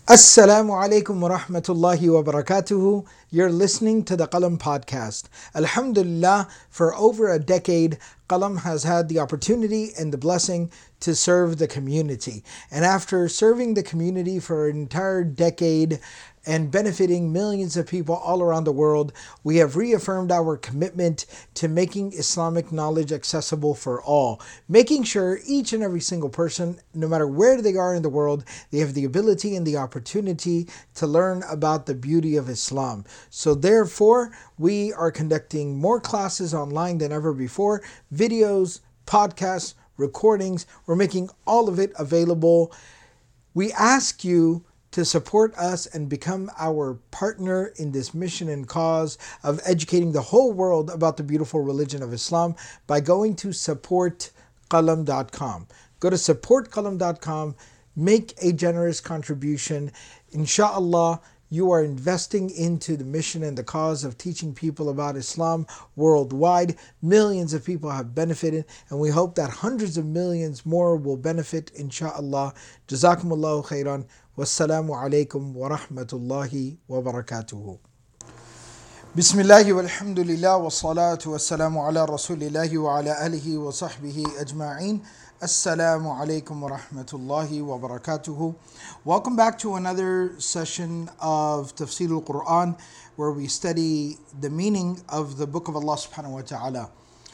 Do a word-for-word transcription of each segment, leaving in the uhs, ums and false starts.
Assalamu alaikum wa rahmatullahi wa barakatuhu. You're listening to the Qalam podcast. Alhamdulillah, for over a decade, Qalam has had the opportunity and the blessing to serve the community. And after serving the community for an entire decade and benefiting millions of people all around the world, we have reaffirmed our commitment to making Islamic knowledge accessible for all, making sure each and every single person, no matter where they are in the world, they have the ability and the opportunity to learn about the beauty of Islam. So therefore, we are conducting more classes online than ever before, videos, podcasts, recordings. We're making all of it available. We ask you to support us and become our partner in this mission and cause of educating the whole world about the beautiful religion of Islam by going to support qalam dot com. Go to support qalam dot com, make a generous contribution. Insha'Allah, you are investing into the mission and the cause of teaching people about Islam worldwide. Millions of people have benefited, and we hope that hundreds of millions more will benefit, insha'Allah. Jazakumullahu khairan. Wassalamu alaikum wa rahmatullahi wa barakatuhu. Bismillahi walhamdulillah wa salatu wa salamu ala rasulillahi wa ala alihi wa sahbihi ajma'in. Assalamu alaikum wa rahmatullahi wa barakatuhu. Welcome back to another session of Tafsir al-Quran, where we study the meaning of the book of Allah subhanahu wa ta'ala.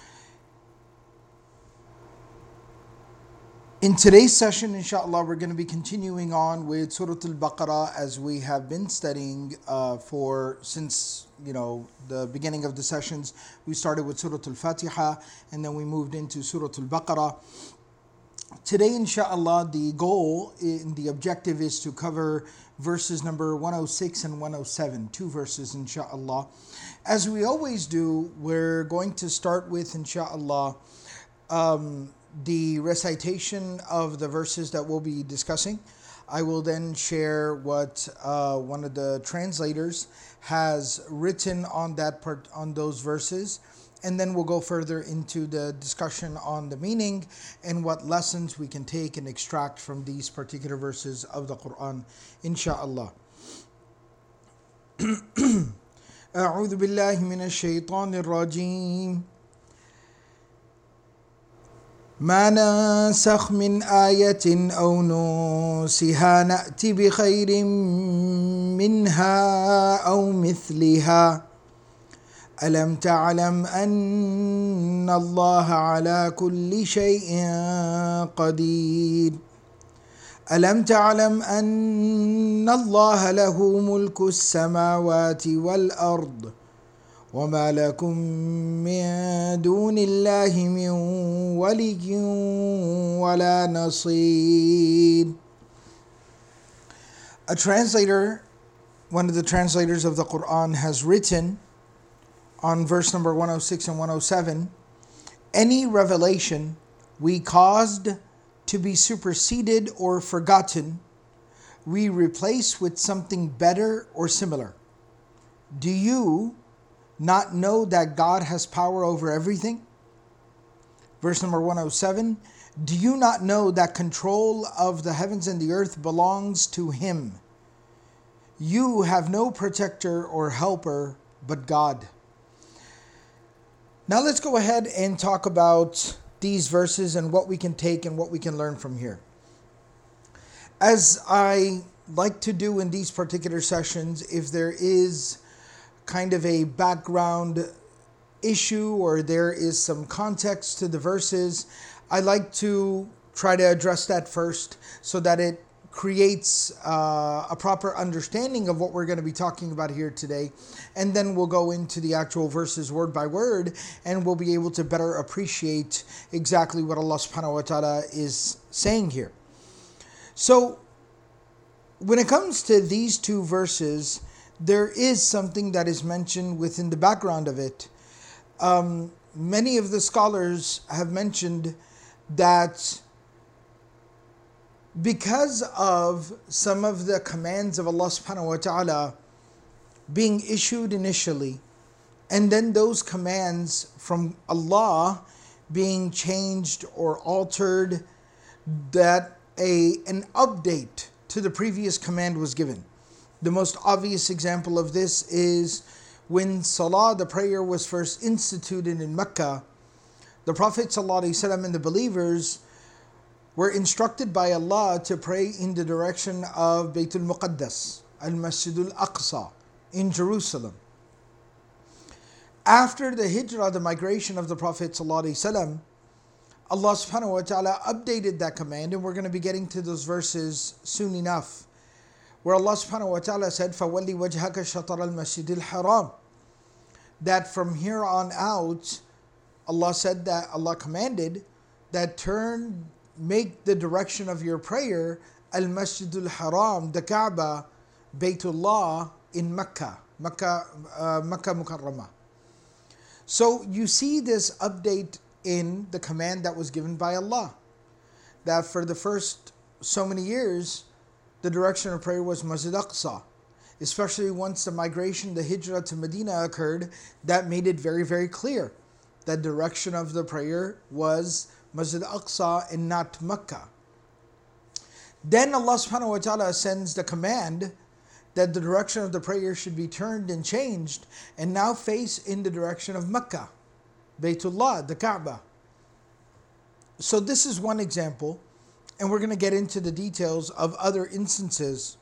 In today's session, inshallah, we're going to be continuing on with Surah Al-Baqarah as we have been studying uh, for since you know the beginning of the sessions. We started with Surah Al-Fatiha and then we moved into Surah Al-Baqarah. Today, inshallah, the goal and the objective is to cover verses number one oh six and one oh seven, two verses, inshallah. As we always do, we're going to start with, inshallah, um, the recitation of the verses that we'll be discussing. I will then share what uh, one of the translators has written on that part, on those verses. And then we'll go further into the discussion on the meaning and what lessons we can take and extract from these particular verses of the Quran, insha'Allah. أعوذ بالله من الشيطان الرجيم. ما ننسخ من آية أو ننسها نأتي بخير منها أو مثلها ألم تعلم أن الله على كل شيء قدير ألم تعلم أن الله له ملك السماوات والأرض وما لكم من دون الله من ولي ولا نصير. A translator, one of the translators of the Quran, has written on verse number one oh six and one oh seven, any revelation we caused to be superseded or forgotten, we replace with something better or similar. Do you not know that God has power over everything? Verse number one oh seven, do you not know that control of the heavens and the earth belongs to Him? You have no protector or helper but God. Now let's go ahead and talk about these verses and what we can take and what we can learn from here. As I like to do in these particular sessions, if there is kind of a background issue or there is some context to the verses, I like to try to address that first so that it creates uh, a proper understanding of what we're going to be talking about here today. And then we'll go into the actual verses word by word and we'll be able to better appreciate exactly what Allah subhanahu wa ta'ala is saying here. So when it comes to these two verses, there is something that is mentioned within the background of it. Um, many of the scholars have mentioned that because of some of the commands of Allah subhanahu wa ta'ala being issued initially, and then those commands from Allah being changed or altered, that a an update to the previous command was given. The most obvious example of this is when Salah, the prayer, was first instituted in Mecca. The Prophet ﷺ and the believers were instructed by Allah to pray in the direction of Baytul Muqaddas, Al-Masjidul Aqsa, in Jerusalem. After the hijrah, the migration of the Prophet ﷺ, Allah subhanahu wa ta'ala updated that command, and we're going to be getting to those verses soon enough, where Allah subhanahu wa ta'ala said, فَوَلِّ وَجْهَكَ شَطَرَ الْمَسْجِدِ الْحَرَامِ, that from here on out, Allah said that, Allah commanded that turn, make the direction of your prayer Al-Masjidul Haram, the Kaaba, Baytullah in Mecca, Mecca, uh, Mecca Mukarramah. So you see this update in the command that was given by Allah, that for the first so many years, the direction of prayer was Masjid Aqsa. Especially once the migration, the hijrah to Medina occurred, that made it very, very clear that direction of the prayer was Masjid Aqsa and not Mecca. Then Allah subhanahu wa ta'ala sends the command that the direction of the prayer should be turned and changed and now face in the direction of Mecca, Baytullah, the Kaaba. So this is one example, and we're going to get into the details of other instances.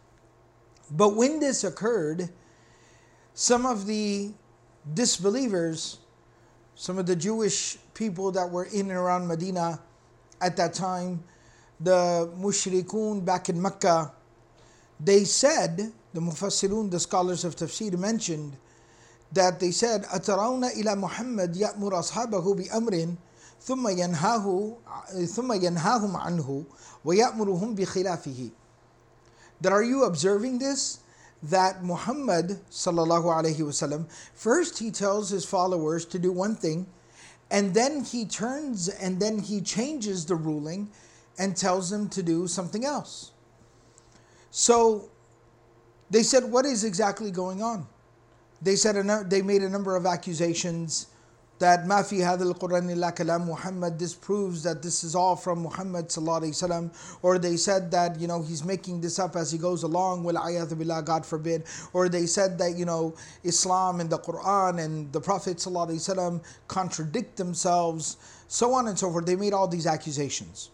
But when this occurred, some of the disbelievers, some of the Jewish people that were in and around Medina at that time, the mushrikun back in Mecca, they said, the mufassirun, the scholars of tafsir mentioned, that they said, أَتَرَوْنَ إِلَى مُحَمَّدْ يَأْمُرَ أَصْحَابَهُ بِأَمْرٍ ثُمَّ يَنْهَاهُ ثُمَّ يَنْهَاهُمْ عَنْهُ وَيَأْمُرُهُمْ بِخِلَافِهِ. That are you observing this? That Muhammad sallallahu alaihi wasallam, first he tells his followers to do one thing, and then he turns and then he changes the ruling and tells them to do something else. So they said, what is exactly going on? They said they made a number of accusations that ما في هذا القرآن إلا كلام Muhammad. This proves that this is all from Muhammad sallallahu alaihi wasallam. Or they said that, you know, he's making this up as he goes along. وَالْعِيَاذُ بِاللَّهِ, God forbid. Or they said that, you know, Islam and the Quran and the Prophet sallallahu alaihi wasallam contradict themselves, so on and so forth. They made all these accusations.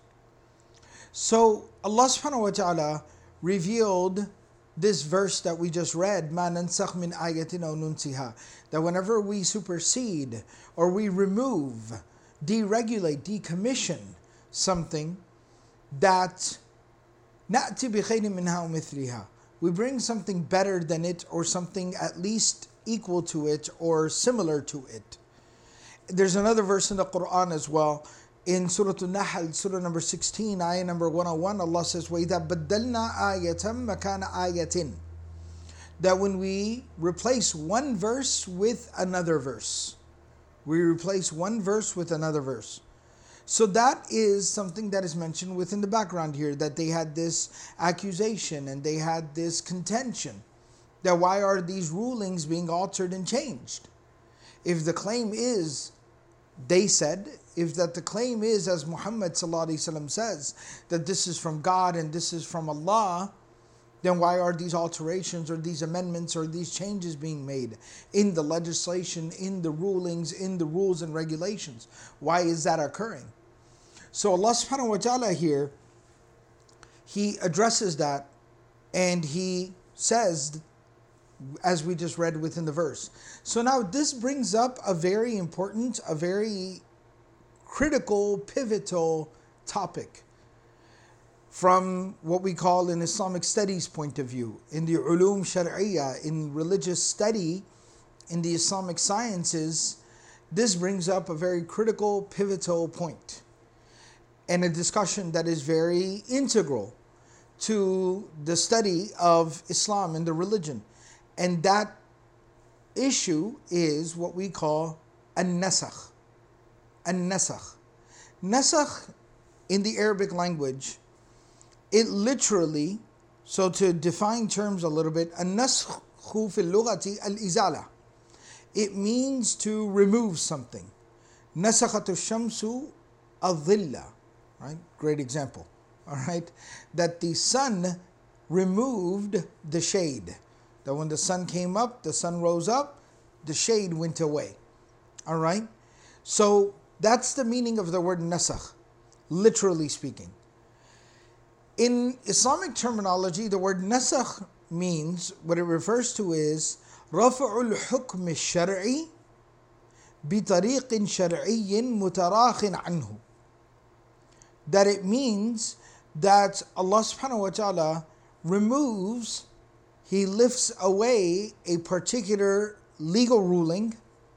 So Allah subhanahu wa ta'ala revealed this verse that we just read, مَا نَنْسَخْ مِنْ آيَةٍ أَوْ نُنْسِهَا, that whenever we supersede or we remove, deregulate, decommission something, that نَأْتِ بِخَيْرٍ مِنْهَا وَمِثْلِهَا, we bring something better than it or something at least equal to it or similar to it. There's another verse in the Quran as well. In Surah Al-Nahl, Surah number sixteen, ayah number one oh one, Allah says, وَإِذَا بَدَّلْنَا آيَةً مَكَانَ آيَةٍ, that when we replace one verse with another verse, we replace one verse with another verse. So that is something that is mentioned within the background here, that they had this accusation and they had this contention, that why are these rulings being altered and changed? If the claim is, they said, if that the claim is, as Muhammad sallallahu alaihi wasallam says, that this is from God and this is from Allah, then why are these alterations or these amendments or these changes being made in the legislation, in the rulings, in the rules and regulations? Why is that occurring? So Allah subhanahu wa ta'ala here, He addresses that and He says, as we just read within the verse. So now this brings up a very important, a very critical, pivotal topic from what we call in Islamic studies point of view, in the ulum shar'iyya, in religious study, in the Islamic sciences. This brings up a very critical, pivotal point and a discussion that is very integral to the study of Islam and the religion. And that issue is what we call an-nasakh. An-nasakh. Nasakh in the Arabic language, it literally, so to define terms a little bit, an-naskh fi al-lughati al-izala. It means to remove something. Nasakhatu shamsu al-dhilla. Right? Great example. All right? That the sun removed the shade. That when the sun came up, the sun rose up, the shade went away. All right? So that's the meaning of the word nasakh, literally speaking. In Islamic terminology, the word nasakh means, what it refers to is رفع الحكم الشرعي بطريق شرعي متراخٍ عنه. That it means that Allah subhanahu wa ta'ala removes, He lifts away a particular legal ruling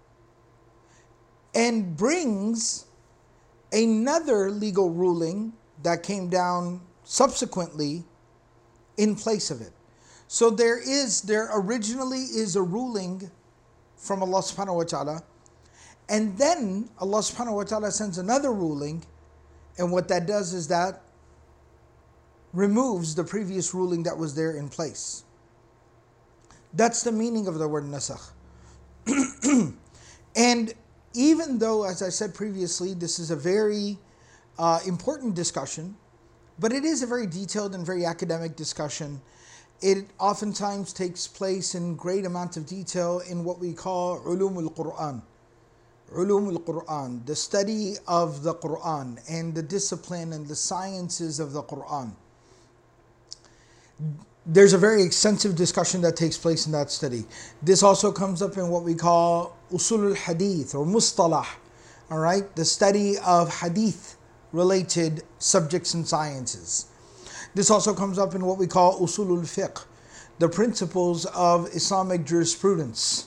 and brings another legal ruling that came down subsequently in place of it. So there is, there originally is a ruling from Allah subhanahu wa ta'ala, and then Allah subhanahu wa ta'ala sends another ruling, and what that does is that removes the previous ruling that was there in place. That's the meaning of the word nasakh. And even though, as I said previously, this is a very uh, important discussion, but it is a very detailed and very academic discussion. It oftentimes takes place in great amount of detail in what we call ulum al-Quran. Ulum al-Quran, the study of the Quran and the discipline and the sciences of the Quran. There's a very extensive discussion that takes place in that study. This also comes up in what we call usul al-hadith or mustalah, all right? The study of hadith related subjects and sciences. This also comes up in what we call usul al-fiqh, the principles of Islamic jurisprudence.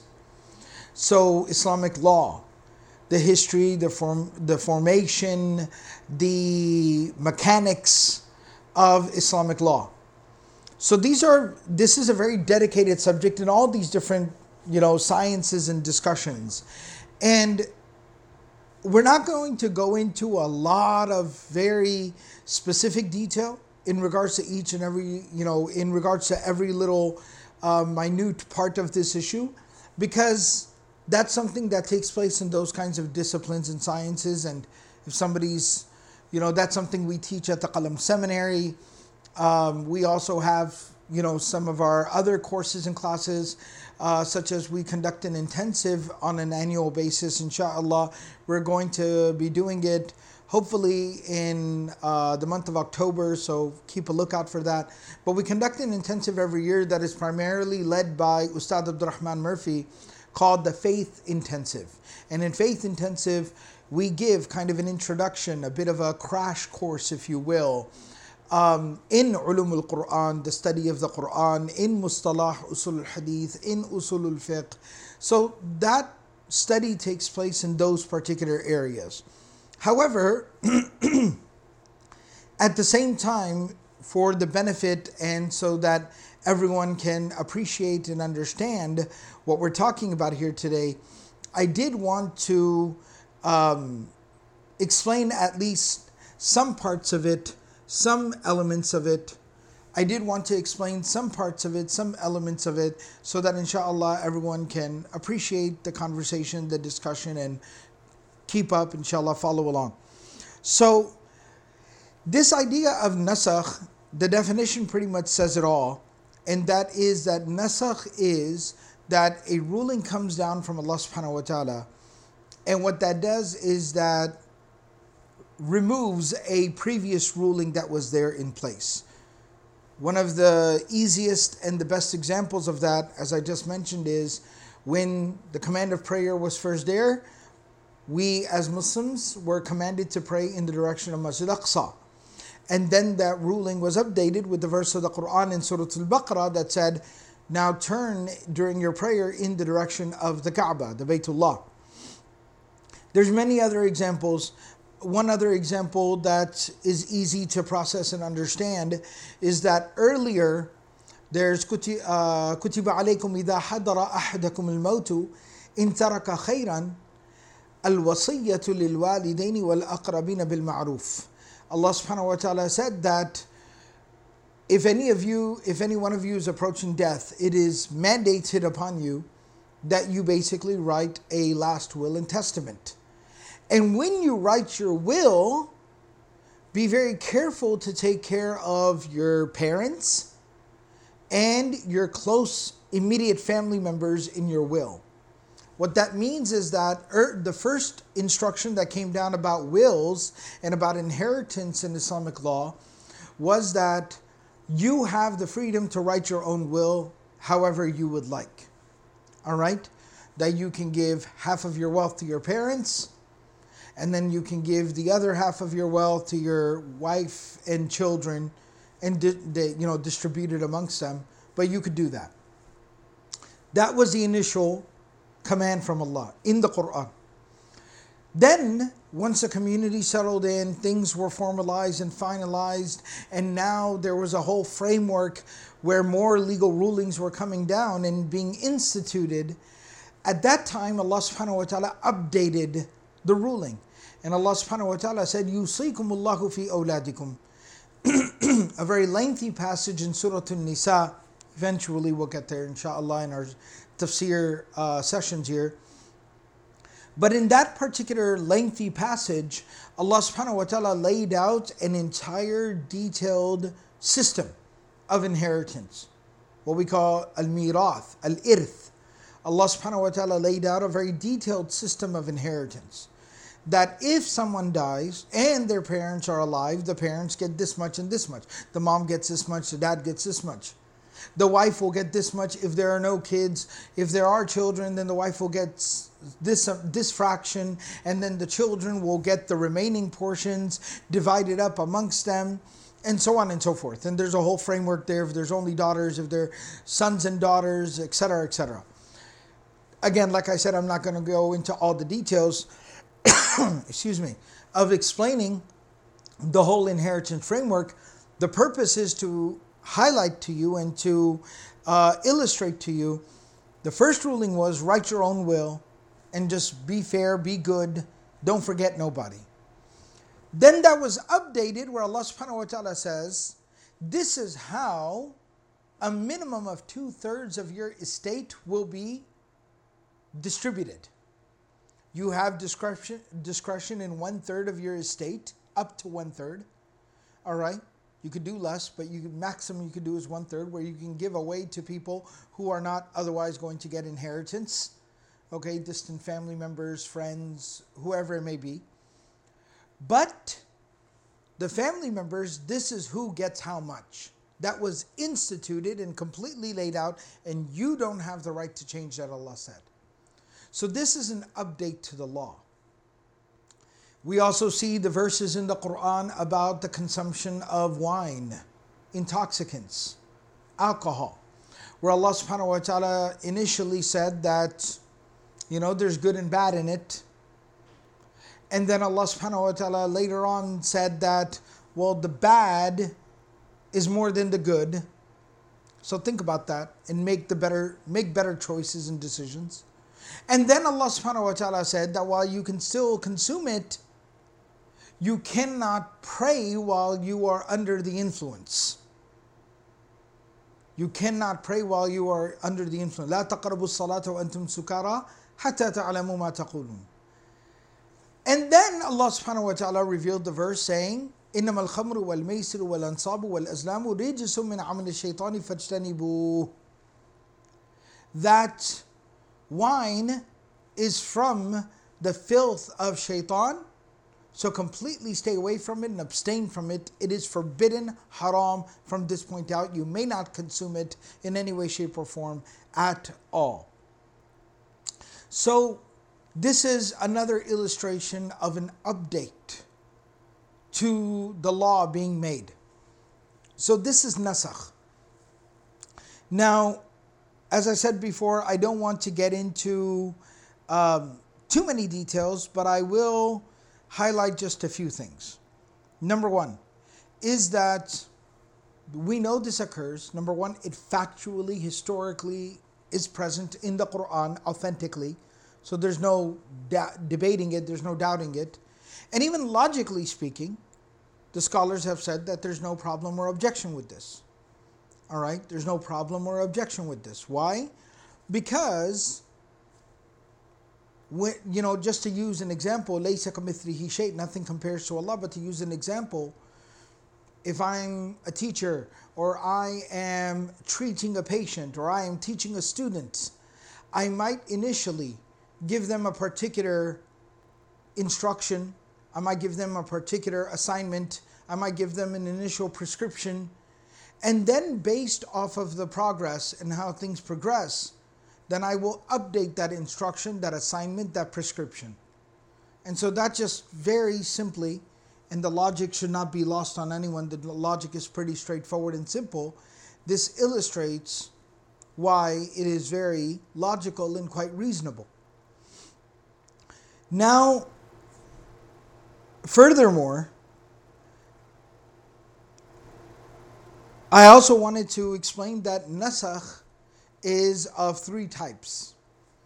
So Islamic law, the history, the form, the formation, the mechanics of Islamic law. So these are, this is a very dedicated subject in all these different, you know, sciences and discussions. And we're not going to go into a lot of very specific detail in regards to each and every, you know, in regards to every little uh, minute part of this issue, because that's something that takes place in those kinds of disciplines and sciences. And if somebody's, you know, that's something we teach at the Qalam Seminary. Um, we also have, you know, some of our other courses and classes, uh, such as we conduct an intensive on an annual basis. Inshallah, we're going to be doing it hopefully in uh, the month of October, so keep a lookout for that. But we conduct an intensive every year that is primarily led by Ustad Abdurrahman Murphy, called the Faith Intensive. And in Faith Intensive, we give kind of an introduction, a bit of a crash course, if you will, Um, in ulum al-Quran, the study of the Quran, in mustalah, usul al-hadith, in usul al-fiqh. So that study takes place in those particular areas. However, at the same time, for the benefit and so that everyone can appreciate and understand what we're talking about here today, I did want to um, explain at least some parts of it, some elements of it. I did want to explain some parts of it, some elements of it, so that inshallah everyone can appreciate the conversation, the discussion, and keep up, inshallah, follow along. So this idea of nasakh, the definition pretty much says it all, and that is that nasakh is that a ruling comes down from Allah subhanahu wa ta'ala, and what that does is that removes a previous ruling that was there in place. One of the easiest and the best examples of that, as I just mentioned, is when the command of prayer was first there, we as Muslims were commanded to pray in the direction of Masjid Aqsa. And then that ruling was updated with the verse of the Quran in Surah Al-Baqarah that said, now turn during your prayer in the direction of the Kaaba, the Baytullah. There's many other examples. One other example that is easy to process and understand is that earlier there's كتب عليكم إذا حضر أحدكم الموت إن ترك خيرا الوصية للوالدين والأقربين بالمعروف. Allah subhanahu wa ta'ala said that if any of you, if any one of you is approaching death, it is mandated upon you that you basically write a last will and testament. And when you write your will, be very careful to take care of your parents, and your close immediate family members in your will. What that means is that er, the first instruction that came down about wills and about inheritance in Islamic law was that you have the freedom to write your own will however you would like. All right? That you can give half of your wealth to your parents, and then you can give the other half of your wealth to your wife and children, and di- di- you know distribute it amongst them. But you could do that. That was the initial command from Allah in the Quran. Then, once the community settled in, things were formalized and finalized, and now there was a whole framework where more legal rulings were coming down and being instituted. At that time, Allah subhanahu wa ta'ala updated the ruling. And Allah subhanahu wa ta'ala said, Yusikumullahu fi awladikum. A very lengthy passage in Surah An-Nisa. Eventually we'll get there, inshallah, in our tafsir uh, sessions here. But in that particular lengthy passage, Allah subhanahu wa ta'ala laid out an entire detailed system of inheritance. What we call al-mirath, al-irth. Allah subhanahu wa ta'ala laid out a very detailed system of inheritance. That if someone dies and their parents are alive, the parents get this much and this much. The mom gets this much, the dad gets this much. The wife will get this much if there are no kids. If there are children, then the wife will get this, uh, this fraction, and then the children will get the remaining portions divided up amongst them, and so on and so forth. And there's a whole framework there. If there's only daughters, if they're sons and daughters, et cetera, et cetera. Again, like I said, I'm not going to go into all the details, excuse me, of explaining the whole inheritance framework. The purpose is to highlight to you and to uh, illustrate to you. The first ruling was write your own will and just be fair, be good, don't forget nobody. Then that was updated where Allah subhanahu wa ta'ala says, this is how a minimum of two-thirds of your estate will be distributed. You have discretion, discretion in one-third of your estate, up to one-third. All right? You could do less, but you could, maximum you could do is one-third, where you can give away to people who are not otherwise going to get inheritance. Okay, distant family members, friends, whoever it may be. But the family members, this is who gets how much. That was instituted and completely laid out, and you don't have the right to change that, Allah said. So this is an update to the law. We also see the verses in the Quran about the consumption of wine, intoxicants, alcohol, where Allah subhanahu wa ta'ala initially said that, you know, there's good and bad in it. And then Allah subhanahu wa ta'ala later on said that, well, the bad is more than the good. So think about that and make the better, make better choices and decisions. And then Allah subhanahu wa ta'ala said that while you can still consume it, you cannot pray while you are under the influence. You cannot pray while you are under the influence. لا تقربوا الصلاة وأنتم سكارى حتى تعلموا ما تقولون. And then Allah subhanahu wa ta'ala revealed the verse saying, إنما الخمر والميسر والأنصاب والأزلام رجس من عمل الشيطان فاجتنبوه. That wine is from the filth of shaitan, so completely stay away from it and abstain from it. It is forbidden, haram, from this point out. You may not consume it in any way, shape, or form at all. So this is another illustration of an update to the law being made. So this is nasakh. Now, as I said before, I don't want to get into um, too many details, but I will highlight just a few things. Number one is that we know this occurs. Number one, it factually, historically is present in the Quran authentically. So there's no da- debating it, there's no doubting it. And even logically speaking, the scholars have said that there's no problem or objection with this. All right, there's no problem or objection with this. Why? Because, when, you know, just to use an example, لَيْسَ كَمِثْلِهِ شَيْءٍ, nothing compares to Allah, but to use an example, if I'm a teacher, or I am treating a patient, or I am teaching a student, I might initially give them a particular instruction, I might give them a particular assignment, I might give them an initial prescription, and then based off of the progress and how things progress, then I will update that instruction, that assignment, that prescription. And so that just very simply, and the logic should not be lost on anyone, the logic is pretty straightforward and simple. This illustrates why it is very logical and quite reasonable. Now, furthermore, I also wanted to explain that nasakh is of three types.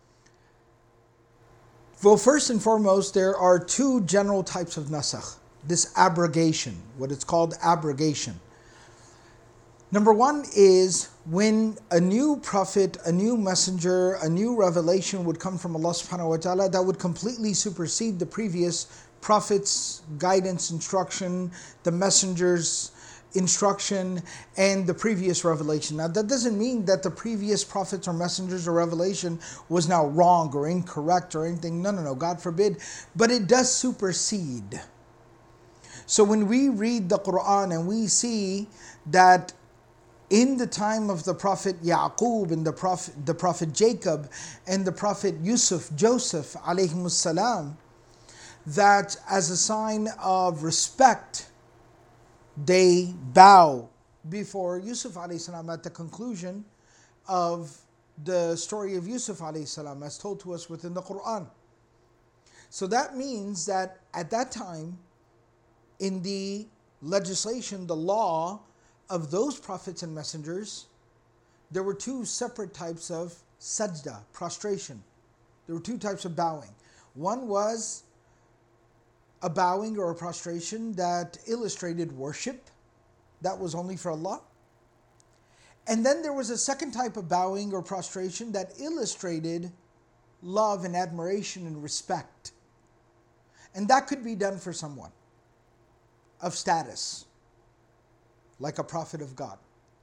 Well, first and foremost, there are two general types of nasakh. This abrogation, what it's called abrogation. Number one is when a new prophet, a new messenger, a new revelation would come from Allah subhanahu wa ta'ala that would completely supersede the previous prophet's guidance, instruction, the messenger's instruction, and the previous revelation. Now, that doesn't mean that the previous prophets or messengers or revelation was now wrong or incorrect or anything. No, no, no, God forbid. But it does supersede. So when we read the Quran and we see that in the time of the Prophet Yaqub and the Prophet, the Prophet Jacob and the Prophet Yusuf, Joseph, alayhimus salam, that as a sign of respect, they bow before Yusuf alayhi salam at the conclusion of the story of Yusuf alayhi salam as told to us within the Quran. So that means that at that time, in the legislation, the law of those prophets and messengers, there were two separate types of sajda, prostration. There were two types of bowing. One was a bowing or a prostration that illustrated worship. That was only for Allah. And then there was a second type of bowing or prostration that illustrated love and admiration and respect. And that could be done for someone of status, like a prophet of God.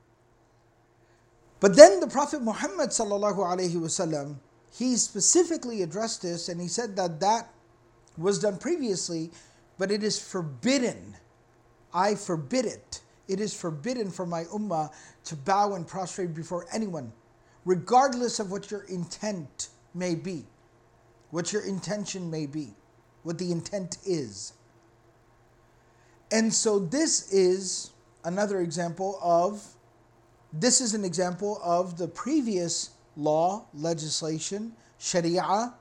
But then the Prophet Muhammad sallallahu alaihi wasallam, he specifically addressed this and he said that that was done previously, but it is forbidden. I forbid it. It is forbidden for my ummah to bow and prostrate before anyone, regardless of what your intent may be, what your intention may be, what the intent is. And so this is another example of, this is an example of the previous law, legislation, sharia,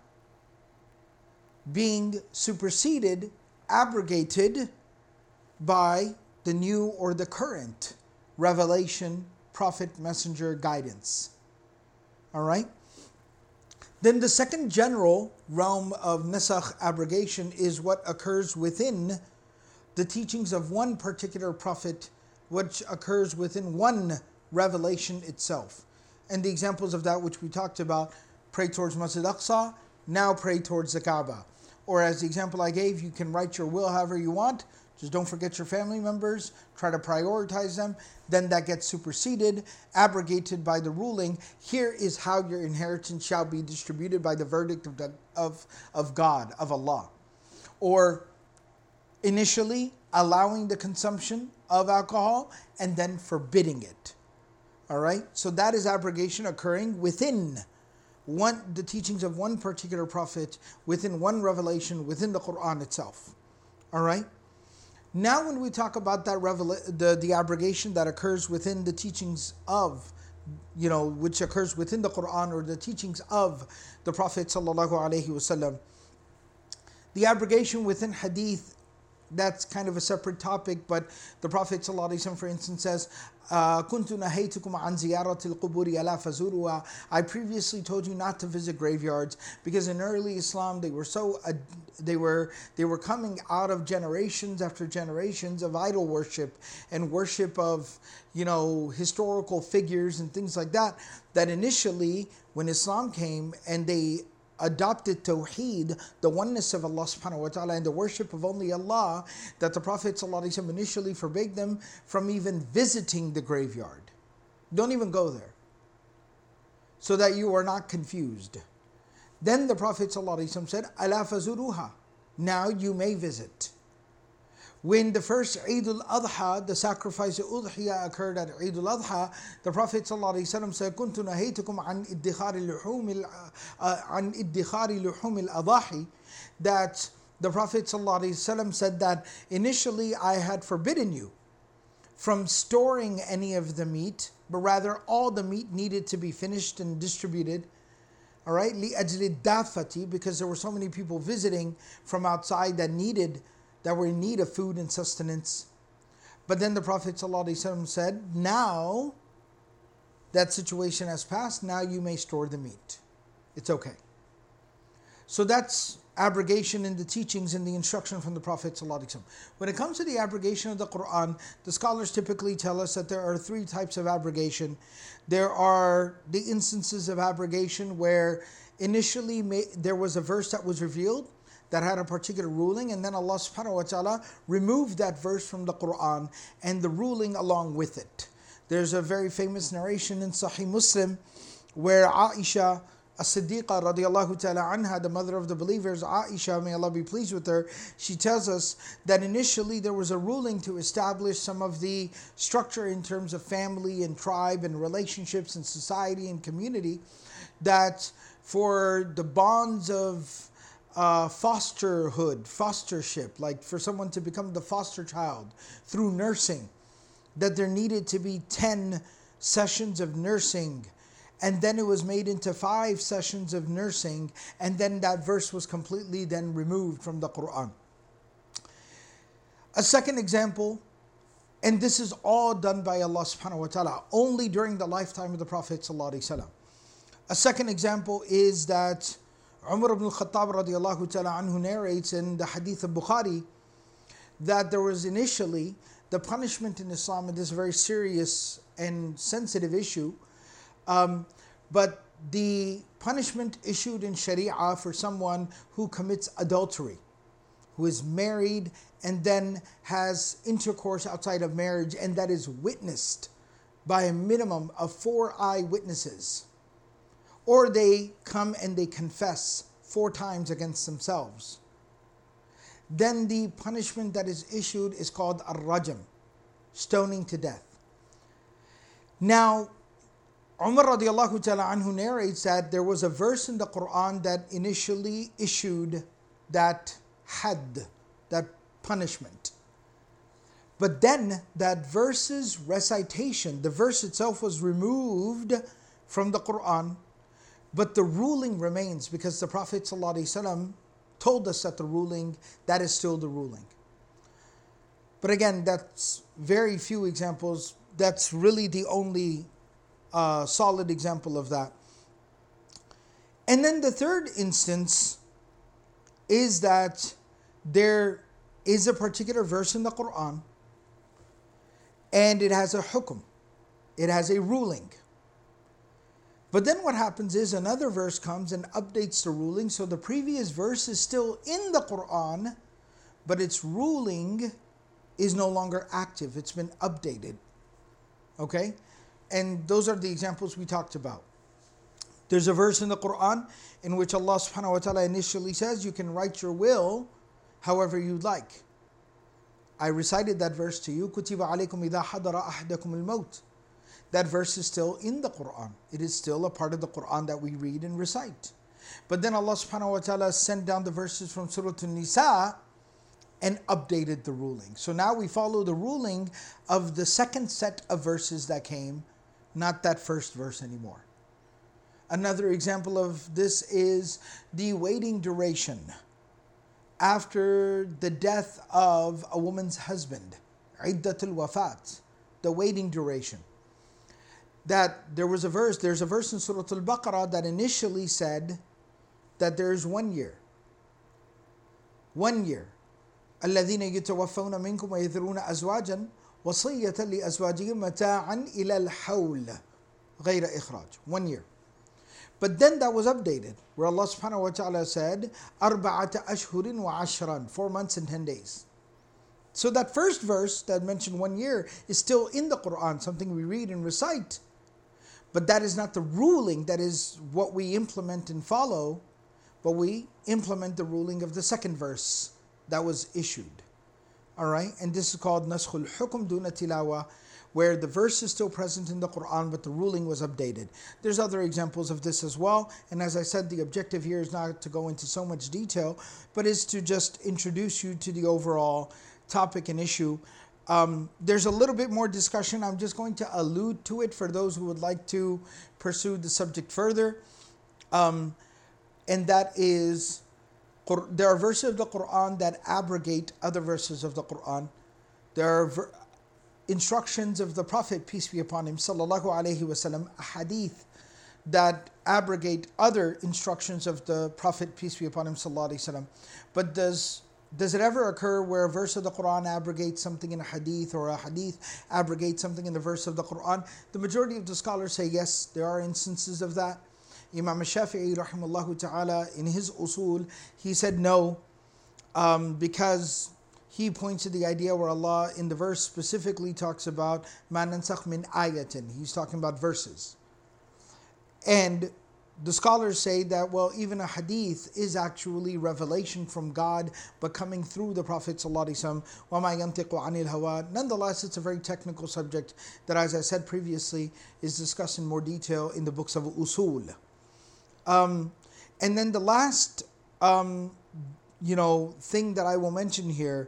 being superseded, abrogated by the new or the current revelation, prophet, messenger, guidance. All right? Then the second general realm of nasakh, abrogation, is what occurs within the teachings of one particular prophet, which occurs within one revelation itself. And the examples of that which we talked about, pray towards Masjid Aqsa, now pray towards the Kaaba. Or as the example I gave, you can write your will however you want, just don't forget your family members, try to prioritize them, then that gets superseded, abrogated by the ruling, here is how your inheritance shall be distributed by the verdict of, the, of, of God, of Allah. Or initially allowing the consumption of alcohol and then forbidding it. All right? So that is abrogation occurring within one the teachings of one particular prophet, within one revelation, within the Quran itself. All right? Now when we talk about that revela- the, the abrogation that occurs within the teachings of, you know, which occurs within the Quran or the teachings of the Prophet sallallahu alaihi wasallam, the abrogation within hadith, that's kind of a separate topic, but the Prophet ﷺ, for instance, says, "Kuntu nahaytukum an ziyaratil quburi ala fazuruha." I previously told you not to visit graveyards because in early Islam they were so uh, they were they were coming out of generations after generations of idol worship and worship of, you know, historical figures and things like that. That initially, when Islam came and they adopted Tawheed, the oneness of Allah subhanahu wa ta'ala and the worship of only Allah, that the Prophet ﷺ initially forbade them from even visiting the graveyard. Don't even go there, so that you are not confused. Then the Prophet ﷺ said, Ala fazuruha, now you may visit. When the first Eid al-Adha, the sacrifice of Udhiyah occurred at Eid al-Adha, the Prophet ﷺ said, كنت نهيتكم عن ادخار اللحوم عن ادخار لحوم الأضاحي, that the Prophet ﷺ said that initially I had forbidden you from storing any of the meat, but rather all the meat needed to be finished and distributed. All right, لأجل الدافة, because there were so many people visiting from outside that needed that were in need of food and sustenance. But then the Prophet ﷺ said, now that situation has passed, now you may store the meat. It's okay. So that's abrogation in the teachings and the instruction from the Prophet ﷺ. When it comes to the abrogation of the Quran, the scholars typically tell us that there are three types of abrogation. There are the instances of abrogation where initially may, there was a verse that was revealed that had a particular ruling, and then Allah subhanahu wa ta'ala removed that verse from the Quran and the ruling along with it. There's a very famous narration in Sahih Muslim where Aisha as-Siddiqa radiallahu ta'ala anha, the mother of the believers, Aisha, may Allah be pleased with her, she tells us that initially there was a ruling to establish some of the structure in terms of family and tribe and relationships and society and community, that for the bonds of Uh, fosterhood, fostership, like for someone to become the foster child through nursing, that there needed to be ten sessions of nursing, and then it was made into five sessions of nursing, and then that verse was completely then removed from the Quran. A second example, and this is all done by Allah subhanahu wa ta'ala, only during the lifetime of the Prophet sallallahu alaihi wasallam. A second example is that Umar ibn al-Khattab radiallahu ta'ala anhu narrates in the hadith of Bukhari that there was initially the punishment in Islam, and this very serious and sensitive issue, um, but the punishment issued in Sharia for someone who commits adultery, who is married and then has intercourse outside of marriage, and that is witnessed by a minimum of four eyewitnesses, or they come and they confess four times against themselves, then the punishment that is issued is called ar-rajam, stoning to death. Now, Umar radiallahu ta'ala anhu narrates that there was a verse in the Quran that initially issued that had, that punishment. But then that verse's recitation, the verse itself was removed from the Quran, but the ruling remains, because the Prophet ﷺ told us that the ruling, that is still the ruling. But again, that's very few examples. That's really the only uh, solid example of that. And then the third instance is that there is a particular verse in the Quran, and it has a hukum, it has a ruling. But then what happens is another verse comes and updates the ruling, so the previous verse is still in the Quran, but its ruling is no longer active. It's been updated. Okay? And those are the examples we talked about. There's a verse in the Quran in which Allah subhanahu wa ta'ala initially says you can write your will however you'd like. I recited that verse to you. كُتِبَ عَلَيْكُمْ إِذَا حَضَرَ أَحْدَكُمُ الْمَوْتِ. That verse is still in the Quran. It is still a part of the Quran that we read and recite. But then Allah subhanahu wa ta'ala sent down the verses from Surah An-Nisa and updated the ruling. So now we follow the ruling of the second set of verses that came, not that first verse anymore. Another example of this is the waiting duration after the death of a woman's husband. Iddatul wafat, the waiting duration. That there was a verse, there's a verse in Surah Al-Baqarah that initially said that there's one year. One year. الَّذِينَ يَتَوَفَّوْنَ مِنْكُمْ وَيَذَرُونَ أَزْوَاجًا وَصِيَّةً لِأَزْوَاجِهِمْ مَتَاعًا إِلَى الْحَوْلِ غَيْرَ إِخْرَاجٍ. One year. But then that was updated, where Allah subhanahu wa ta'ala said, Arba'ata ashhurin wa ashran, four months and ten days. So that first verse that mentioned one year is still in the Quran, something we read and recite. But that is not the ruling, that is what we implement and follow, but we implement the ruling of the second verse that was issued. Alright, and this is called Naskhul Hukum Duna Tilawa, where the verse is still present in the Quran, but the ruling was updated. There's other examples of this as well, and as I said, the objective here is not to go into so much detail, but is to just introduce you to the overall topic and issue. Um, there's a little bit more discussion. I'm just going to allude to it for those who would like to pursue the subject further. Um, and that is, there are verses of the Quran that abrogate other verses of the Quran. There are ver- instructions of the Prophet, peace be upon him, sallallahu alaihi wasallam, a hadith that abrogate other instructions of the Prophet, peace be upon him, sallallahu alaihi wasallam. But does does it ever occur where a verse of the Quran abrogates something in a hadith, or a hadith abrogates something in the verse of the Quran? The majority of the scholars say yes, there are instances of that. Imam Shafi'i rahimahullah ta'ala, in his usul, he said no, um, because he points to the idea where Allah in the verse specifically talks about ma nansakh min ayatin. He's talking about verses. And the scholars say that, well, even a hadith is actually revelation from God, but coming through the Prophet ﷺ. وَمَا يَنْتِقُ عَنِ الْهَوَىٰ. Nonetheless, it's a very technical subject that, as I said previously, is discussed in more detail in the books of usul. Um, and then the last, um, you know, thing that I will mention here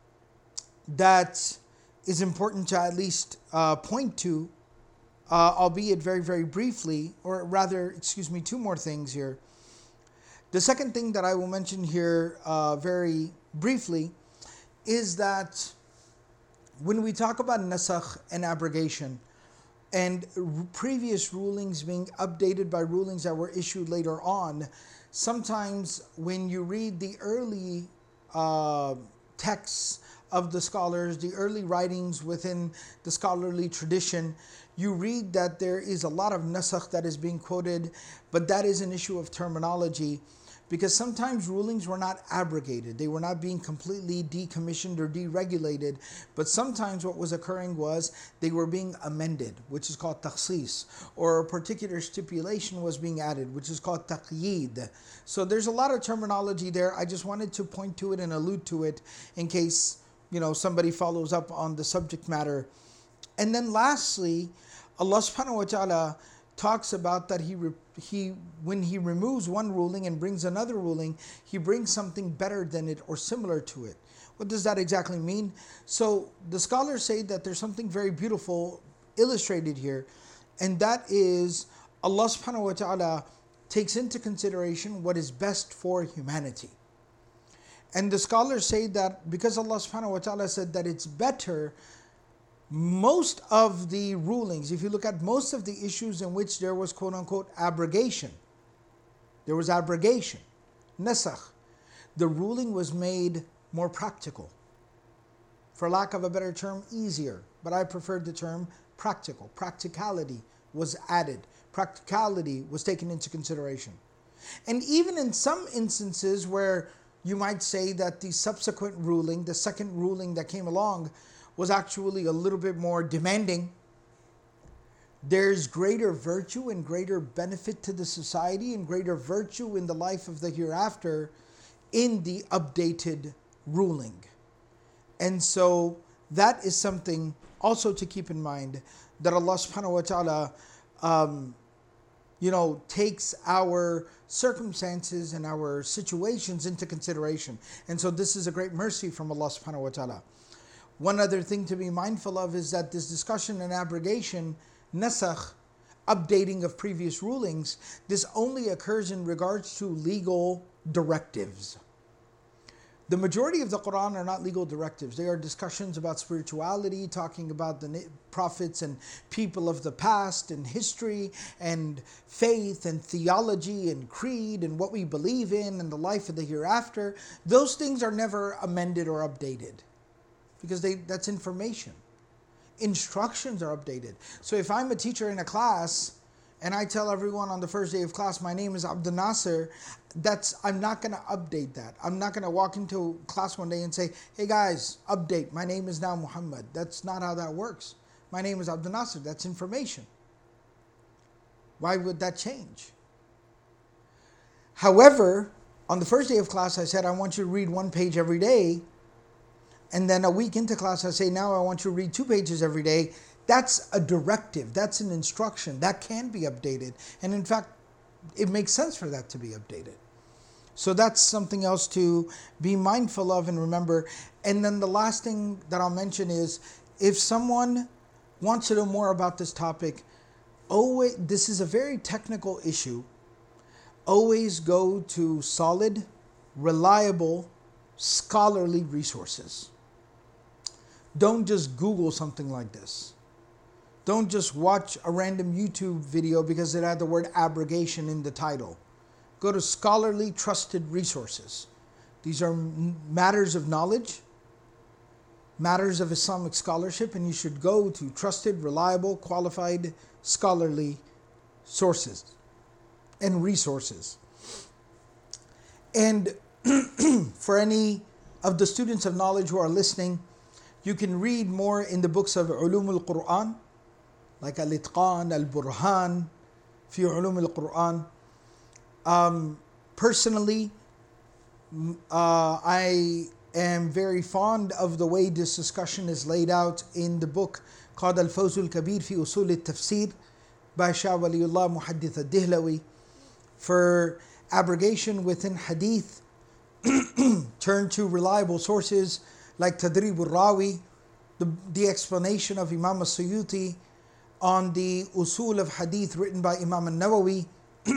that is important to at least uh, point to, uh, albeit very, very briefly, or rather, excuse me, two more things here. The second thing that I will mention here uh, very briefly is that when we talk about nasakh and abrogation, and r- previous rulings being updated by rulings that were issued later on, sometimes when you read the early uh, texts of the scholars, the early writings within the scholarly tradition, you read that there is a lot of nasakh that is being quoted, but that is an issue of terminology, because sometimes rulings were not abrogated. They were not being completely decommissioned or deregulated, but sometimes what was occurring was they were being amended, which is called takhsis, or a particular stipulation was being added, which is called taqyid. So there's a lot of terminology there. I just wanted to point to it and allude to it in case, you know, somebody follows up on the subject matter. And then lastly, Allah subhanahu wa ta'ala talks about that he, re, he when he removes one ruling and brings another ruling, he brings something better than it or similar to it. What does that exactly mean? So the scholars say that there's something very beautiful illustrated here, and that is Allah subhanahu wa ta'ala takes into consideration what is best for humanity. And the scholars say that because Allah subhanahu wa ta'ala said that it's better, most of the rulings, if you look at most of the issues in which there was quote unquote abrogation, there was abrogation, nasakh, the ruling was made more practical. For lack of a better term, easier, but I preferred the term practical. Practicality was added. Practicality was taken into consideration. And even in some instances where you might say that the subsequent ruling, the second ruling that came along, was actually a little bit more demanding, there's greater virtue and greater benefit to the society and greater virtue in the life of the hereafter in the updated ruling. And so that is something also to keep in mind, that Allah subhanahu wa ta'ala um, you know, takes our circumstances and our situations into consideration. And so this is a great mercy from Allah subhanahu wa ta'ala. One other thing to be mindful of is that this discussion and abrogation, nasakh, updating of previous rulings, this only occurs in regards to legal directives. The majority of the Quran are not legal directives. They are discussions about spirituality, talking about the prophets and people of the past and history and faith and theology and creed and what we believe in and the life of the hereafter. Those things are never amended or updated, because they that's information. Instructions are updated. So if I'm a teacher in a class and I tell everyone on the first day of class, my name is Abdul Nasser, that's, I'm not going to update that. I'm not going to walk into class one day and say, hey guys, update, my name is now Muhammad. That's not how that works. My name is Abdul Nasser, that's information. Why would that change? However, on the first day of class, I said, I want you to read one page every day. And then a week into class, I say, now I want you to read two pages every day. That's a directive. That's an instruction. That can be updated. And in fact, it makes sense for that to be updated. So that's something else to be mindful of and remember. And then the last thing that I'll mention is, if someone wants to know more about this topic, always, this is a very technical issue. Always go to solid, reliable, scholarly resources. Don't just Google something like this. Don't just watch a random YouTube video because it had the word abrogation in the title. Go to scholarly, trusted resources. These are matters of knowledge, matters of Islamic scholarship, and you should go to trusted, reliable, qualified, scholarly sources and resources. And for any of the students of knowledge who are listening, you can read more in the books of Ulum al-Quran, like Al-Itqan, Al-Burhan, fi Ulum al-Quran. Um, personally, uh, I am very fond of the way this discussion is laid out in the book called Al-Fawz al-Kabir fi Usul al-Tafsir by Shah Waliullah Muhaddith al-Dihlawi. For abrogation within hadith, turn to reliable sources like Tadrib al-Rawi, the, the explanation of Imam al-Suyuti on the usul of hadith written by Imam al-Nawawi,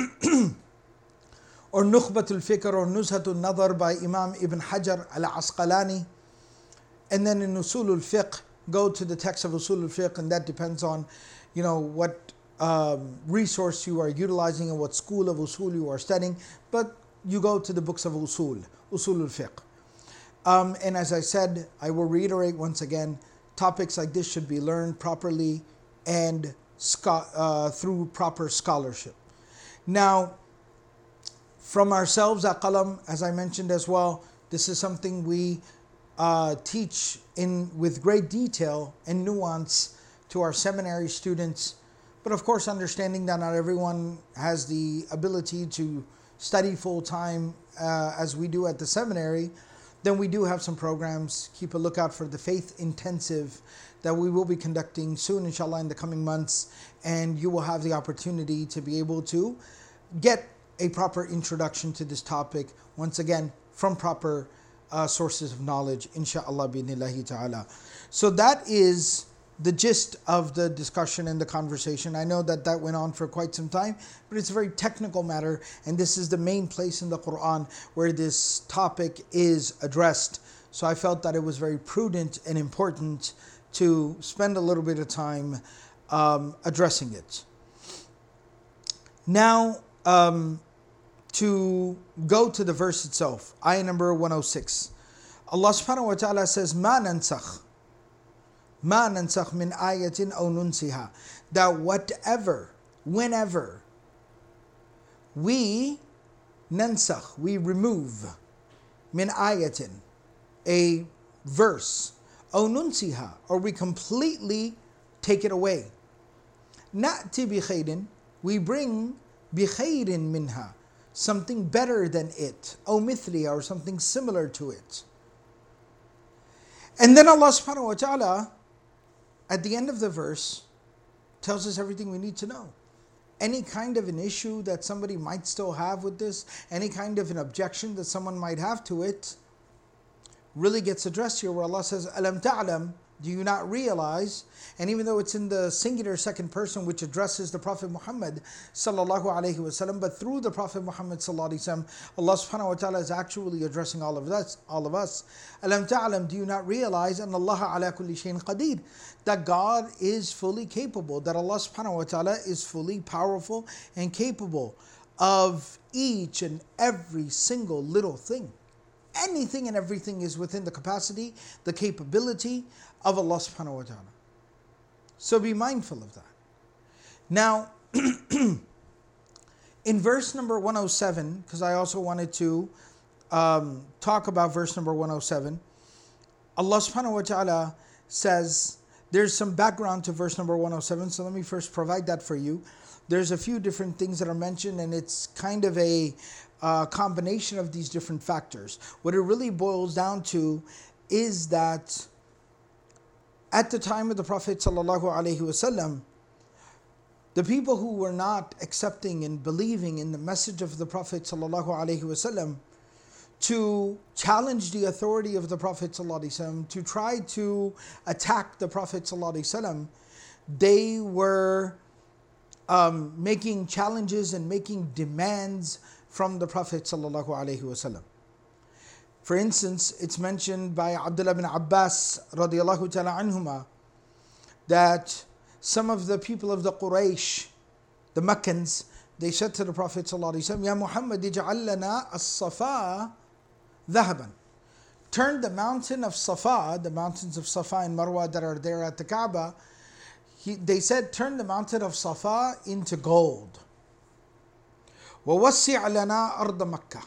or Nukhbat al-Fikr or Nuzhat al-Nadar by Imam Ibn Hajar al-Asqalani. And then in Usul al-Fiqh, go to the text of Usul al-Fiqh, and that depends on, you know, what um, resource you are utilizing and what school of Usul you are studying. But you go to the books of Usul, Usul al-Fiqh. Um, and as I said, I will reiterate once again, topics like this should be learned properly and scho- uh, through proper scholarship. Now, from ourselves at Qalam, as I mentioned as well, this is something we uh, teach in with great detail and nuance to our seminary students. But of course, understanding that not everyone has the ability to study full-time uh, as we do at the seminary, then we do have some programs. Keep a lookout for the Faith Intensive that we will be conducting soon, inshallah, in the coming months. And you will have the opportunity to be able to get a proper introduction to this topic, once again, from proper uh, sources of knowledge, inshallah, bi'idhnillahi ta'ala. So that is the gist of the discussion and the conversation. I know that that went on for quite some time, but it's a very technical matter, and this is the main place in the Quran where this topic is addressed. So I felt that it was very prudent and important to spend a little bit of time um, addressing it. Now, um, to go to the verse itself, ayah number one oh six. Allah subhanahu wa ta'ala says, مَا نَنْسَخْ مَا نَنْسَخْ مِنْ آيَةٍ أَوْ نُنْسِهَا, that whatever, whenever we nansakh, we remove, min ayatin, a verse, أَوْ نُنْسِهَا, or we completely take it away. نَأْتِ بِخَيْرٍ, we bring بِخَيْرٍ مِنْهَا, something better than it, أَوْ مِثْلِهَا, or something similar to it. And then Allah subhanahu wa ta'ala, at the end of the verse, tells us everything we need to know. Any kind of an issue that somebody might still have with this, any kind of an objection that someone might have to it, really gets addressed here, where Allah says, Alam ta'lam, do you not realize? And even though it's in the singular second person, which addresses the Prophet Muhammad sallallahu alaihi wasallam, but through the Prophet Muhammad sallallahu alaihi wasallam, Allah subhanahu wa ta'ala is actually addressing all of us. All of us. Alam ta'lam, do you not realize? And Allah ala kulli shayin qadir, that God is fully capable, that Allah subhanahu wa ta'ala is fully powerful and capable of each and every single little thing. Anything and everything is within the capacity, the capability of Allah subhanahu wa ta'ala. So be mindful of that. Now, In verse number one oh seven, because I also wanted to um, talk about verse number one oh seven, Allah subhanahu wa ta'ala says, there's some background to verse number one oh seven, so let me first provide that for you. There's a few different things that are mentioned, and it's kind of a uh, combination of these different factors. What it really boils down to is that at the time of the Prophet sallallahu alaihi wasallam, the people who were not accepting and believing in the message of the Prophet sallallahu alaihi wasallam, to challenge the authority of the Prophet sallallahu alaihi wasallam, to try to attack the Prophet sallallahu alaihi wasallam, they were um, making challenges and making demands from the Prophet sallallahu alaihi wasallam. For instance, it's mentioned by Abdullah bin Abbas radiallahu ta'ala anhuma that some of the people of the Quraysh, the Meccans, they said to the Prophet sallallahu alaihi wasallam, Ya Muhammad, ij'al lana as-Safa dhahaban. Turn the mountain of Safa, the mountains of Safa and Marwa that are there at the Kaaba, he, they said, turn the mountain of Safa into gold. وَوَسِّعْ لَنَا أَرْضَ مَكَّةِ,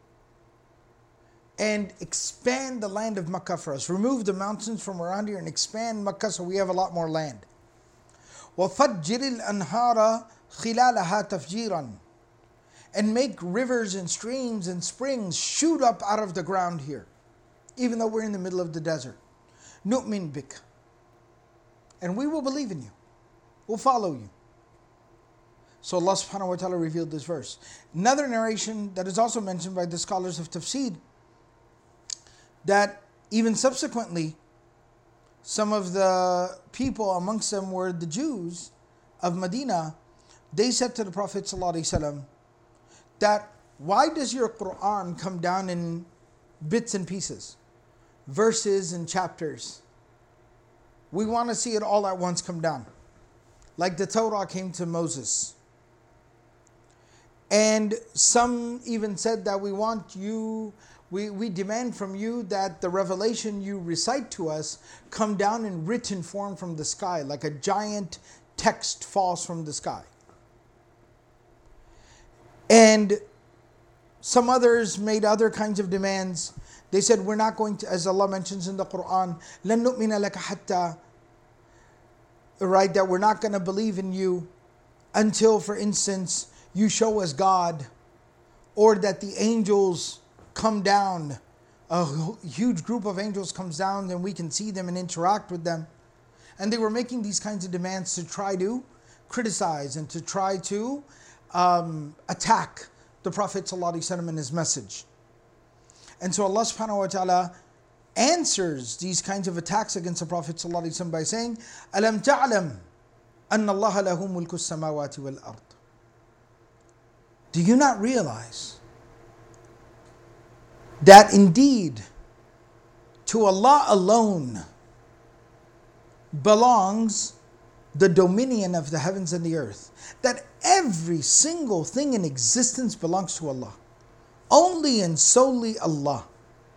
and expand the land of Makkah for us. Remove the mountains from around here and expand Makkah so we have a lot more land. وَفَجِّرِ الْأَنْهَارَ خِلَالَهَا تَفْجِيرًا, and make rivers and streams and springs shoot up out of the ground here, even though we're in the middle of the desert. نُؤْمِن بِكَ, and we will believe in you. We'll follow you. So Allah subhanahu wa ta'ala revealed this verse. Another narration that is also mentioned by the scholars of tafsir, that even subsequently, some of the people amongst them were the Jews of Medina. They said to the Prophet sallallahu alaihi wasallam that, why does your Quran come down in bits and pieces, verses and chapters? We want to see it all at once come down, like the Torah came to Moses. And some even said that we want you, we, we demand from you that the revelation you recite to us come down in written form from the sky, like a giant text falls from the sky. And some others made other kinds of demands. They said, we're not going to, as Allah mentions in the Quran, لَن نُؤْمِنَ لَكَ حَتَّى, right, that we're not going to believe in you until, for instance, you show us God, or that the angels come down, a huge group of angels comes down, then we can see them and interact with them. And they were making these kinds of demands to try to criticize and to try to um, attack the Prophet ﷺ and his message. And so Allah subhanahu wa ta'ala answers these kinds of attacks against the Prophet ﷺ by saying, أَلَمْ تَعْلَمْ أَنَّ اللَّهَ لَهُ مُلْكُ السَّمَاوَاتِ وَالْأَرْضِ. Do you not realize that indeed to Allah alone belongs the dominion of the heavens and the earth? That every single thing in existence belongs to Allah. Only and solely Allah.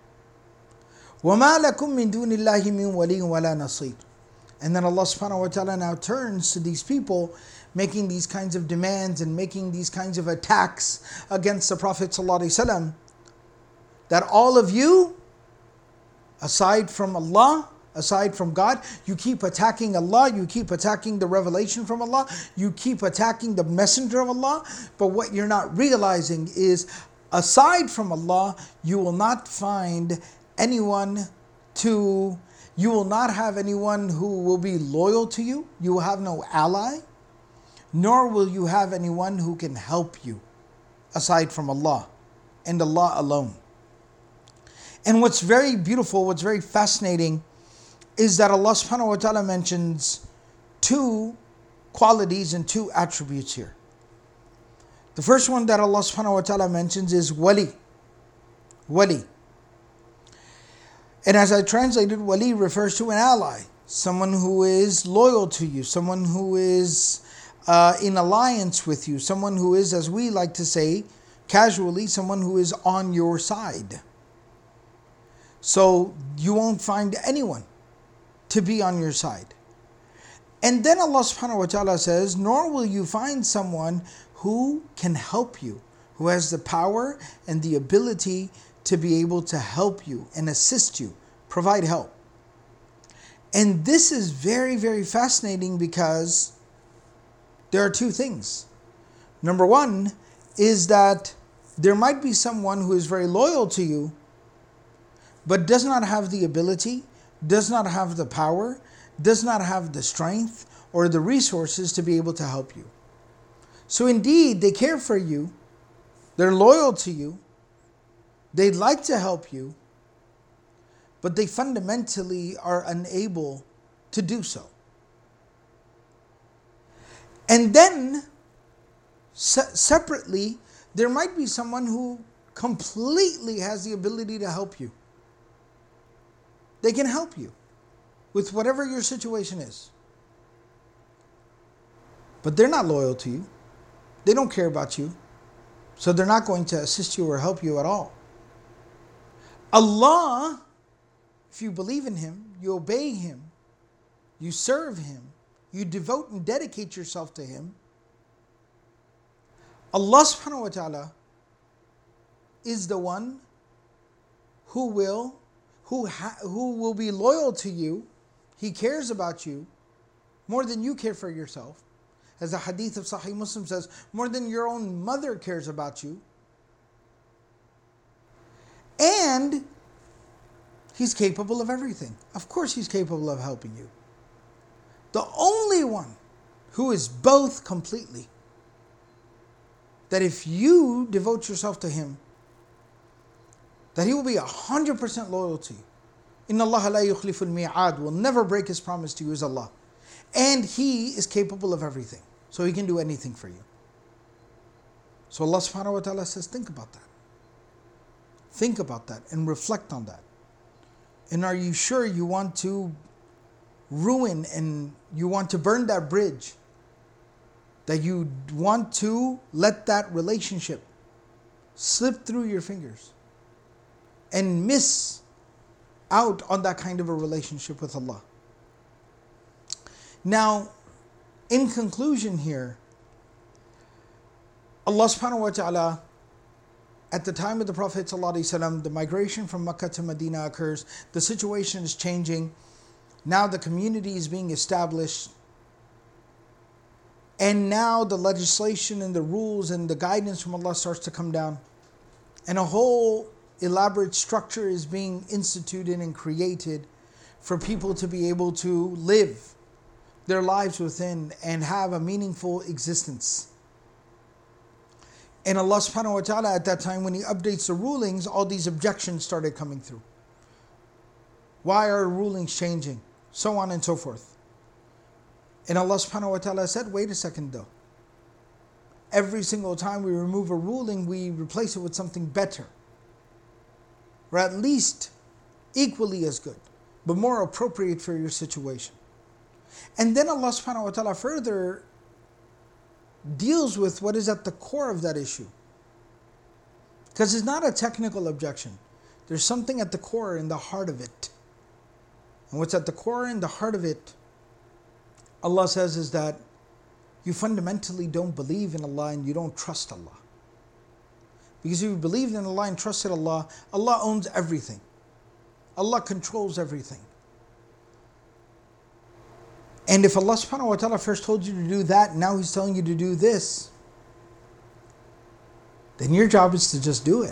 وَمَا لَكُم مِّن دُونِ اللَّهِ مِن وَلِيٍّ وَلَا نَصِيرٍ. And then Allah subhanahu wa ta'ala now turns to these people making these kinds of demands and making these kinds of attacks against the Prophet sallallahu alaihi wasallam, that all of you, aside from Allah, aside from God, you keep attacking Allah, you keep attacking the revelation from Allah, you keep attacking the messenger of Allah, but what you're not realizing is, aside from Allah, you will not find anyone to, you will not have anyone who will be loyal to you, you will have no ally, nor will you have anyone who can help you aside from Allah and Allah alone. And what's very beautiful, what's very fascinating, is that Allah subhanahu wa ta'ala mentions two qualities and two attributes here. The first one that Allah subhanahu wa ta'ala mentions is wali. Wali. And as I translated, wali refers to an ally, someone who is loyal to you, someone who is uh, in alliance with you, someone who is, as we like to say casually, someone who is on your side. So you won't find anyone to be on your side. And then Allah subhanahu wa ta'ala says, nor will you find someone who can help you, who has the power and the ability to be able to help you and assist you, provide help. And this is very, very fascinating because there are two things. Number one is that there might be someone who is very loyal to you, but does not have the ability, does not have the power, does not have the strength or the resources to be able to help you. So indeed, they care for you, they're loyal to you, they'd like to help you, but they fundamentally are unable to do so. And then, se- separately, there might be someone who completely has the ability to help you. They can help you with whatever your situation is. But they're not loyal to you. They don't care about you. So they're not going to assist you or help you at all. Allah, if you believe in Him, you obey Him, you serve Him, you devote and dedicate yourself to Him, Allah subhanahu wa ta'ala is the one who will who ha, who will be loyal to you. He cares about you more than you care for yourself. As the hadith of Sahih Muslim says, more than your own mother cares about you. And He's capable of everything. Of course He's capable of helping you. The only one who is both completely, that if you devote yourself to Him, that He will be one hundred percent loyal to you. Inna Allah la yukhlifu al-mi'ad, will never break His promise to you, is Allah. And He is capable of everything. So He can do anything for you. So Allah subhanahu wa ta'ala says, think about that. Think about that and reflect on that. And are you sure you want to ruin and you want to burn that bridge? That you want to let that relationship slip through your fingers and miss out on that kind of a relationship with Allah? Now, in conclusion here, Allah subhanahu wa ta'ala, at the time of the Prophet ﷺ, the migration from Mecca to Medina occurs, the situation is changing, now the community is being established, and now the legislation and the rules and the guidance from Allah starts to come down, and a whole elaborate structure is being instituted and created for people to be able to live their lives within and have a meaningful existence. And Allah subhanahu wa ta'ala at that time, when He updates the rulings, all these objections started coming through. Why are rulings changing? So on and so forth. And Allah subhanahu wa ta'ala said, wait a second though. Every single time we remove a ruling, we replace it with something better. Or at least equally as good, but more appropriate for your situation. And then Allah subhanahu wa ta'ala further deals with what is at the core of that issue. Because it's not a technical objection. There's something at the core, in the heart of it. And what's at the core, in the heart of it, Allah says is that you fundamentally don't believe in Allah and you don't trust Allah. Because if you believed in Allah and trusted Allah, Allah owns everything. Allah controls everything. And if Allah subhanahu wa ta'ala first told you to do that, now He's telling you to do this, then your job is to just do it.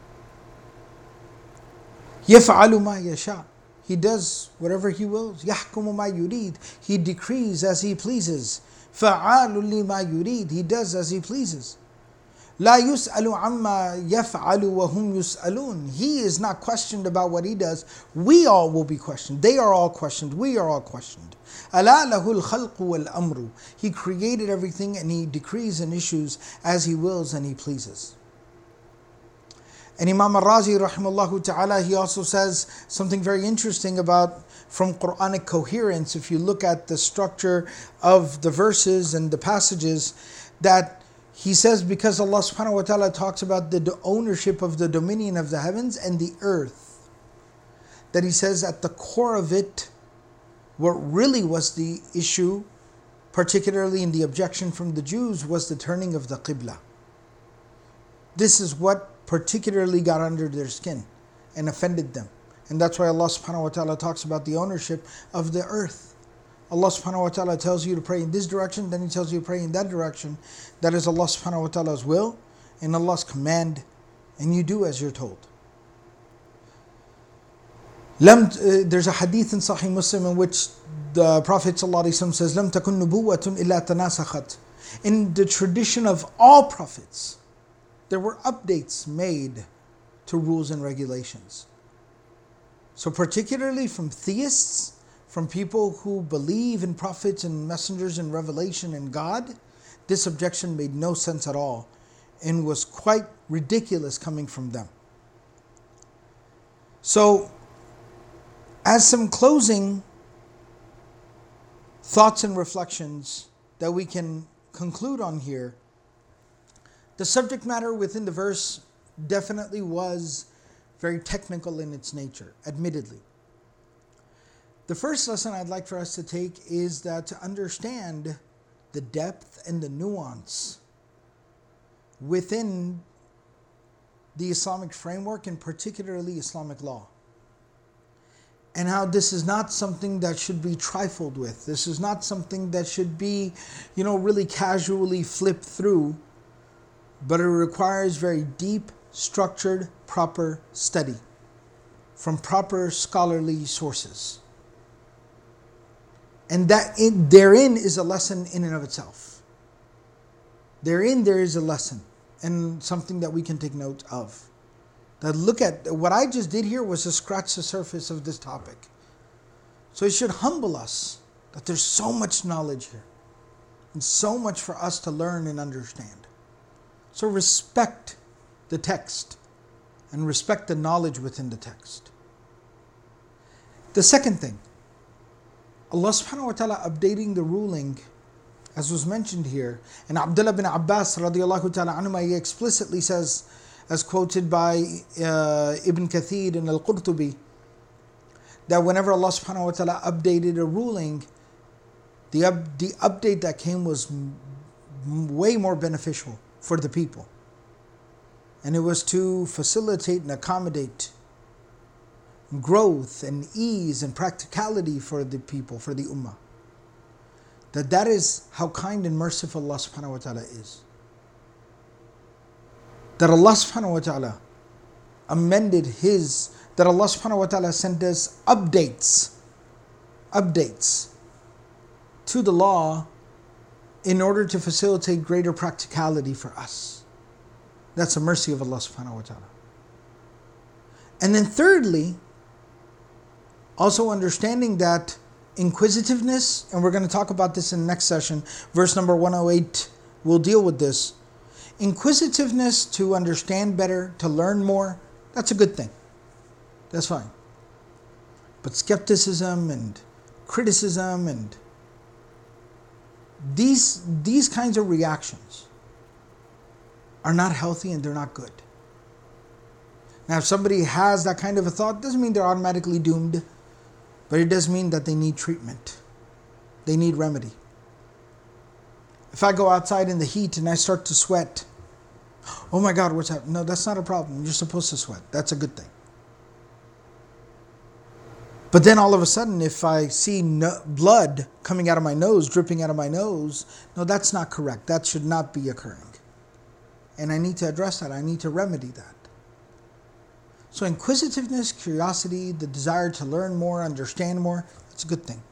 يَفْعَلُ مَا يَشَاءُ. He does whatever He wills. يَحْكُمُ مَا يُرِيدُ. He decrees as He pleases. فَعَالٌ لِمَا يُرِيدُ. He does as He pleases. لَا يُسْأَلُ عَمَّا يَفْعَلُ وَهُمْ يُسْأَلُونَ. He is not questioned about what He does. We all will be questioned. They are all questioned. We are all questioned. أَلَا لَهُ الْخَلْقُ وَالْأَمْرُ. He created everything and He decrees and issues as He wills and He pleases. And Imam Al-Razi rahimahullah ta'ala, he also says something very interesting about from Quranic coherence. If you look at the structure of the verses and the passages, that he says because Allah subhanahu wa ta'ala talks about the ownership of the dominion of the heavens and the earth, that He says at the core of it, What really was the issue, particularly in the objection from the Jews, was the turning of the Qibla. This is what particularly got under their skin and offended them. And that's why Allah subhanahu wa ta'ala talks about the ownership of the earth. Allah subhanahu wa ta'ala tells you to pray in this direction, then He tells you to pray in that direction. That is Allah subhanahu wa ta'ala's will and Allah's command, and you do as you're told. Lam, uh, there's a hadith in Sahih Muslim in which the Prophet ﷺ says, "Lam takun nubuwatun illa tanasakhat." In the tradition of all prophets, there were updates made to rules and regulations. So particularly from theists, from people who believe in prophets and messengers and revelation and God, this objection made no sense at all and was quite ridiculous coming from them. So, as some closing thoughts and reflections that we can conclude on here, the subject matter within the verse definitely was very technical in its nature, admittedly. The first lesson I'd like for us to take is that to understand the depth and the nuance within the Islamic framework, and particularly Islamic law, and how this is not something that should be trifled with. This is not something that should be, you know, really casually flipped through, but it requires very deep, structured, proper study from proper scholarly sources. And that in, therein is a lesson in and of itself. Therein there is a lesson and something that we can take note of. That look at, what I just did here was to scratch the surface of this topic. So it should humble us that there's so much knowledge here and so much for us to learn and understand. So respect the text and respect the knowledge within the text. The second thing, Allah subhanahu wa ta'ala updating the ruling, as was mentioned here, and Abdullah bin Abbas radiallahu ta'ala anhuma, he explicitly says, as quoted by uh, Ibn Kathir and Al-Qurtubi, that whenever Allah subhanahu wa ta'ala updated a ruling, the, up, the update that came was m- way more beneficial for the people. And it was to facilitate and accommodate growth and ease and practicality for the people, for the ummah. That that is how kind and merciful Allah subhanahu wa ta'ala is. That Allah subhanahu wa ta'ala amended His, that Allah subhanahu wa ta'ala sent us updates, updates to the law in order to facilitate greater practicality for us. That's a mercy of Allah subhanahu wa ta'ala. And then thirdly, also understanding that inquisitiveness, and we're going to talk about this in the next session, verse number one oh eight, we'll deal with this. Inquisitiveness to understand better, to learn more, that's a good thing. That's fine. But skepticism and criticism and these, these kinds of reactions are not healthy and they're not good. Now, if somebody has that kind of a thought, doesn't mean they're automatically doomed, but it does mean that they need treatment. They need remedy. If I go outside in the heat and I start to sweat, oh my God, what's happening? No, that's not a problem. You're supposed to sweat. That's a good thing. But then all of a sudden, if I see no blood coming out of my nose, dripping out of my nose, no, that's not correct. That should not be occurring. And I need to address that. I need to remedy that. So inquisitiveness, curiosity, the desire to learn more, understand more, it's a good thing.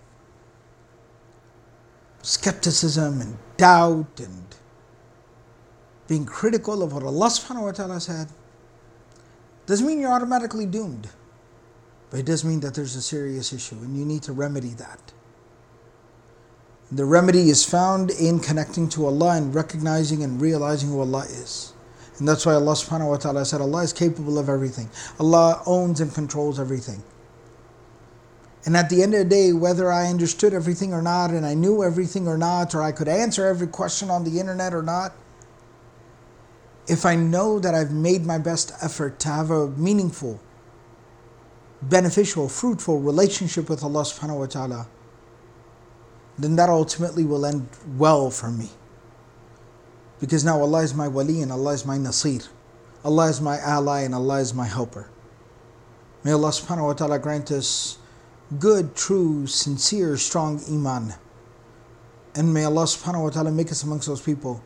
Skepticism and doubt and being critical of what Allah subhanahu wa ta'ala said doesn't mean you're automatically doomed. But it does mean that there's a serious issue and you need to remedy that. The remedy is found in connecting to Allah and recognizing and realizing who Allah is. And that's why Allah subhanahu wa ta'ala said Allah is capable of everything. Allah owns and controls everything. And at the end of the day, whether I understood everything or not, and I knew everything or not, or I could answer every question on the internet or not, if I know that I've made my best effort to have a meaningful, beneficial, fruitful relationship with Allah subhanahu wa ta'ala, then that ultimately will end well for me. Because now Allah is my wali and Allah is my nasir. Allah is my ally and Allah is my helper. May Allah subhanahu wa ta'ala grant us good, true, sincere, strong iman. And may Allah subhanahu wa ta'ala make us amongst those people,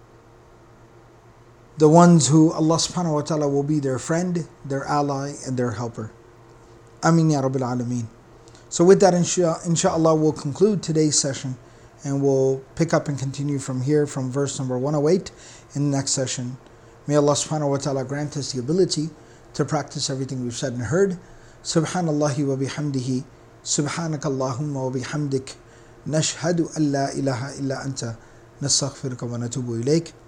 the ones who Allah subhanahu wa ta'ala will be their friend, their ally, and their helper. Ameen ya Rabbil Alameen. So with that, insha, inshaAllah, we'll conclude today's session and we'll pick up and continue from here from verse number one oh eight in the next session. May Allah subhanahu wa ta'ala grant us the ability to practice everything we've said and heard. Subhanallahi wa bihamdihi. Subhanakallahumma wa bihamdik. Nashhadu an la ilaha illa anta. Nastaghfiruka wa natubu ilayk.